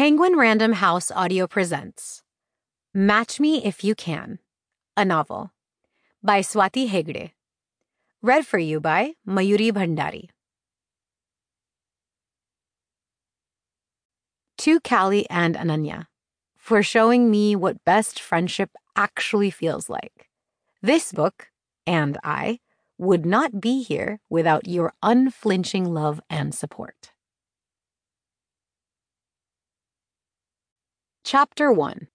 Penguin Random House Audio presents Match Me If You Can, a novel by Swati Hegde. Read for you by Mayuri Bhandari. To Callie and Ananya, for showing me what best friendship actually feels like. This book, and I, would not be here without your unflinching love and support. Chapter 1.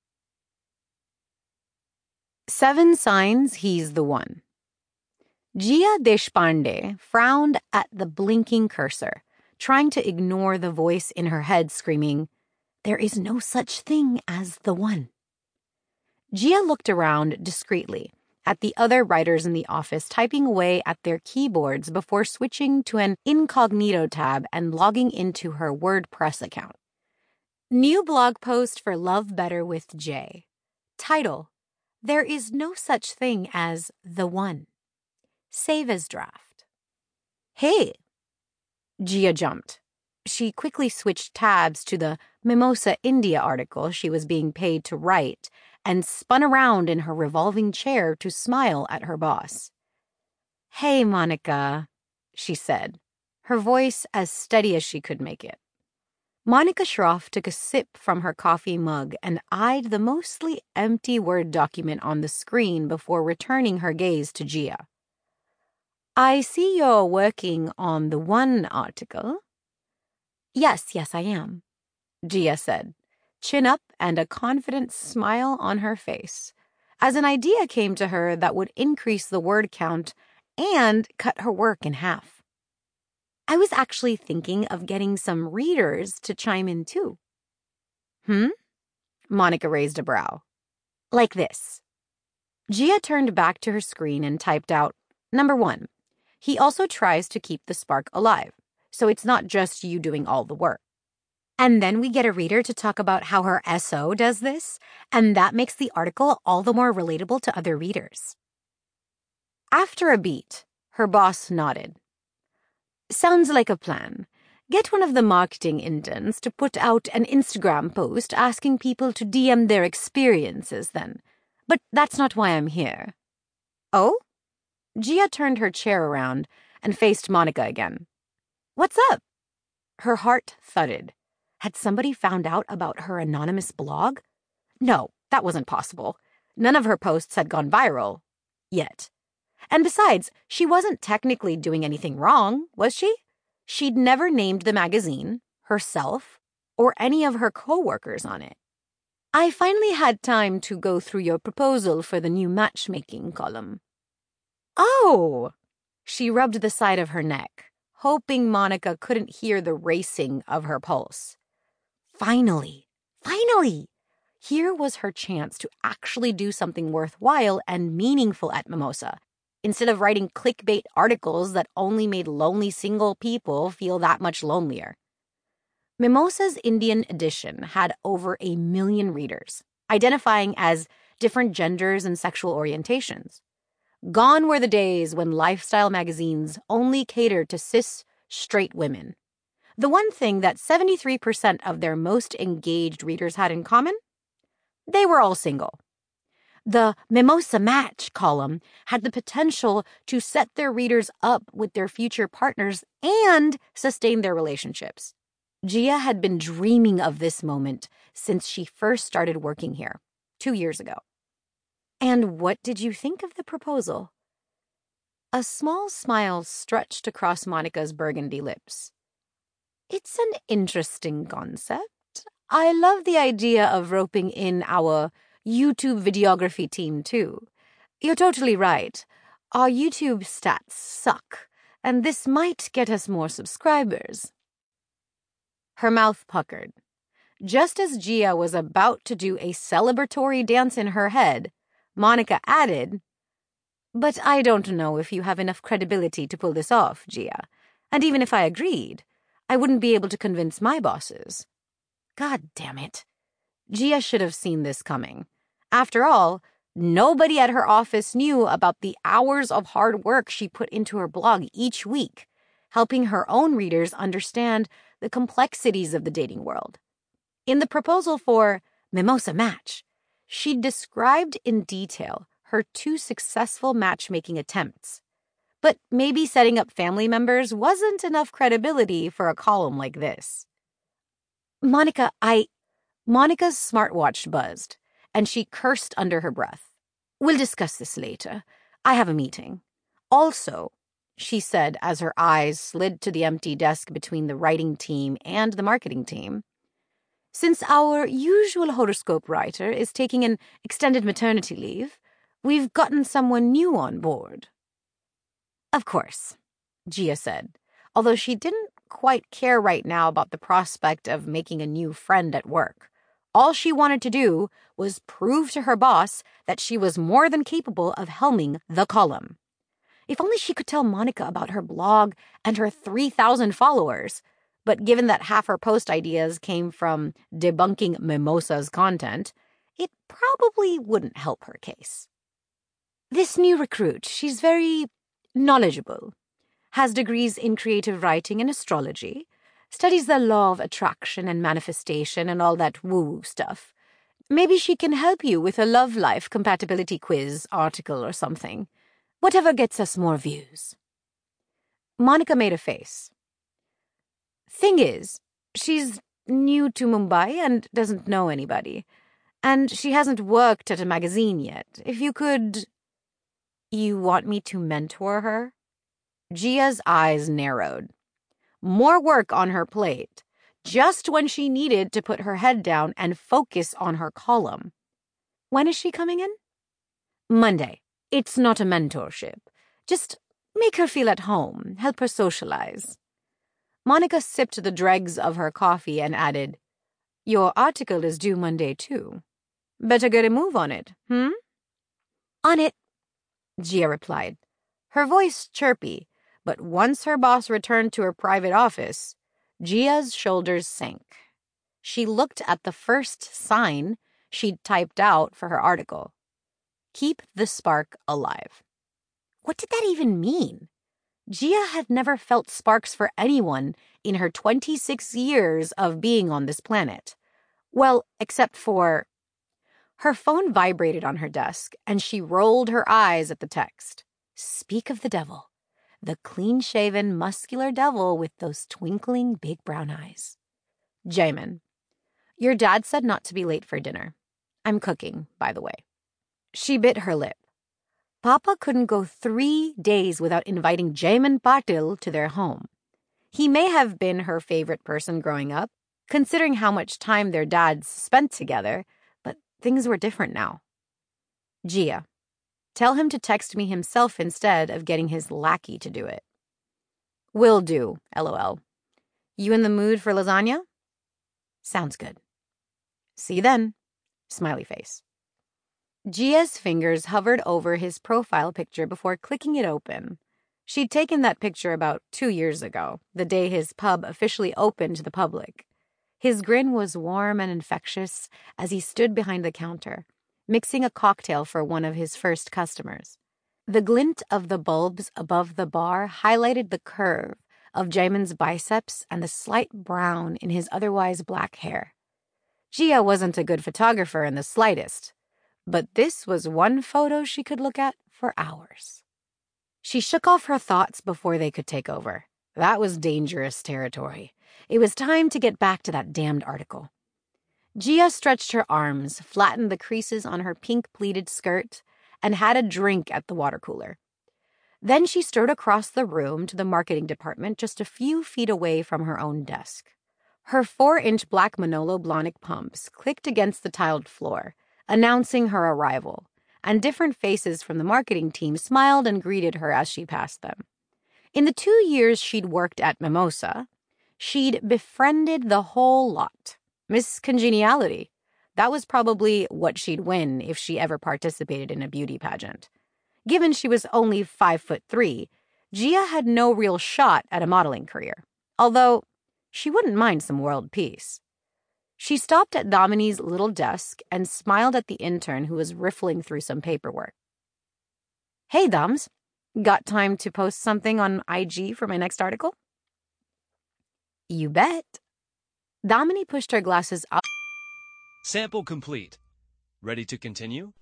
7 Signs He's the One. Jia Deshpande frowned at the blinking cursor, trying to ignore the voice in her head screaming, "There is no such thing as the one." Jia looked around discreetly at the other writers in the office typing away at their keyboards before switching to an incognito tab and logging into her WordPress account. New blog post for Love Better with Jay. Title: There is no such thing as the one. Save as draft. Hey! Jia jumped. She quickly switched tabs to the Mimosa India article she was being paid to write and spun around in her revolving chair to smile at her boss. "Hey, Monica," she said, her voice as steady as she could make it. Monica Shroff took a sip from her coffee mug and eyed the mostly empty Word document on the screen before returning her gaze to Jia. "I see you're working on the one article." Yes, I am," Jia said, chin up and a confident smile on her face, as an idea came to her that would increase the word count and cut her work in half. "I was actually thinking of getting some readers to chime in too." Monica raised a brow. "Like this." Jia turned back to her screen and typed out, "Number 1, he also tries to keep the spark alive, so it's not just you doing all the work. And then we get a reader to talk about how her SO does this, and that makes the article all the more relatable to other readers." After a beat, her boss nodded. "Sounds like a plan. Get one of the marketing interns to put out an Instagram post asking people to DM their experiences then. But that's not why I'm here." "Oh?" Jia turned her chair around and faced Monica again. "What's up?" Her heart thudded. Had somebody found out about her anonymous blog? No, that wasn't possible. None of her posts had gone viral. Yet. And besides, she wasn't technically doing anything wrong, was she? She'd never named the magazine, herself, or any of her co-workers on it. "I finally had time to go through your proposal for the new matchmaking column." "Oh!" She rubbed the side of her neck, hoping Monica couldn't hear the racing of her pulse. Finally! Here was her chance to actually do something worthwhile and meaningful at Mimosa, instead of writing clickbait articles that only made lonely single people feel that much lonelier. Mimosa's Indian edition had over 1 million readers, identifying as different genders and sexual orientations. Gone were the days when lifestyle magazines only catered to cis, straight women. The one thing that 73% of their most engaged readers had in common? They were all single. The Mimosa Match column had the potential to set their readers up with their future partners and sustain their relationships. Jia had been dreaming of this moment since she first started working here, 2 years ago. "And what did you think of the proposal?" A small smile stretched across Monica's burgundy lips. "It's an interesting concept. I love the idea of roping in our YouTube videography team too. You're totally right. Our YouTube stats suck, and this might get us more subscribers." Her mouth puckered. Just as Jia was about to do a celebratory dance in her head, Monica added, "But I don't know if you have enough credibility to pull this off, Jia. And even if I agreed, I wouldn't be able to convince my bosses." God damn it. Jia should have seen this coming. After all, nobody at her office knew about the hours of hard work she put into her blog each week, helping her own readers understand the complexities of the dating world. In the proposal for Mimosa Match, she described in detail her 2 successful matchmaking attempts. But maybe setting up family members wasn't enough credibility for a column like this. Monica's smartwatch buzzed, and she cursed under her breath. We'll discuss this later. I have a meeting. Also, she said as her eyes slid to the empty desk between the writing team and the marketing team, since our usual horoscope writer is taking an extended maternity leave, we've gotten someone new on board. Of course, Gia said, although she didn't quite care right now about the prospect of making a new friend at work. All she wanted to do was prove to her boss that she was more than capable of helming the column. If only she could tell Monica about her blog and her 3,000 followers. But given that half her post ideas came from debunking Mimosa's content, it probably wouldn't help her case. This new recruit, she's very knowledgeable, has degrees in creative writing and astrology, studies the law of attraction and manifestation and all that woo-woo stuff. Maybe she can help you with a love life compatibility quiz, article, or something. Whatever gets us more views. Monica made a face. Thing is, she's new to Mumbai and doesn't know anybody. And she hasn't worked at a magazine yet. If you could... You want me to mentor her? Gia's eyes narrowed. More work on her plate, just when she needed to put her head down and focus on her column. When is she coming in? Monday. It's not a mentorship. Just make her feel at home, help her socialize. Monica sipped the dregs of her coffee and added, Your article is due Monday, too. Better get a move on it, On it, Gia replied, her voice chirpy, but once her boss returned to her private office, Gia's shoulders sank. She looked at the first sign she'd typed out for her article. Keep the spark alive. What did that even mean? Gia had never felt sparks for anyone in her 26 years of being on this planet. Well, except for... Her phone vibrated on her desk, and she rolled her eyes at the text. Speak of the devil. The clean-shaven, muscular devil with those twinkling big brown eyes. Jamin, your dad said not to be late for dinner. I'm cooking, by the way. She bit her lip. Papa couldn't go 3 days without inviting Jamin Patil to their home. He may have been her favorite person growing up, considering how much time their dads spent together, but things were different now. Gia, tell him to text me himself instead of getting his lackey to do it. Will do, LOL. You in the mood for lasagna? Sounds good. See you then. Smiley face. Gia's fingers hovered over his profile picture before clicking it open. She'd taken that picture about 2 years ago, the day his pub officially opened to the public. His grin was warm and infectious as he stood behind the counter, mixing a cocktail for one of his first customers. The glint of the bulbs above the bar highlighted the curve of Jamin's biceps and the slight brown in his otherwise black hair. Gia wasn't a good photographer in the slightest, but this was one photo she could look at for hours. She shook off her thoughts before they could take over. That was dangerous territory. It was time to get back to that damned article. Gia stretched her arms, flattened the creases on her pink pleated skirt, and had a drink at the water cooler. Then she strode across the room to the marketing department just a few feet away from her own desk. Her 4-inch black Manolo Blahnik pumps clicked against the tiled floor, announcing her arrival, and different faces from the marketing team smiled and greeted her as she passed them. In the 2 years she'd worked at Mimosa, she'd befriended the whole lot. Miss Congeniality. That was probably what she'd win if she ever participated in a beauty pageant. Given she was only 5'3", Gia had no real shot at a modeling career, although she wouldn't mind some world peace. She stopped at Damini's little desk and smiled at the intern who was riffling through some paperwork. Hey, Dams, got time to post something on IG for my next article? You bet. Damini pushed her glasses up. Sample complete. Ready to continue?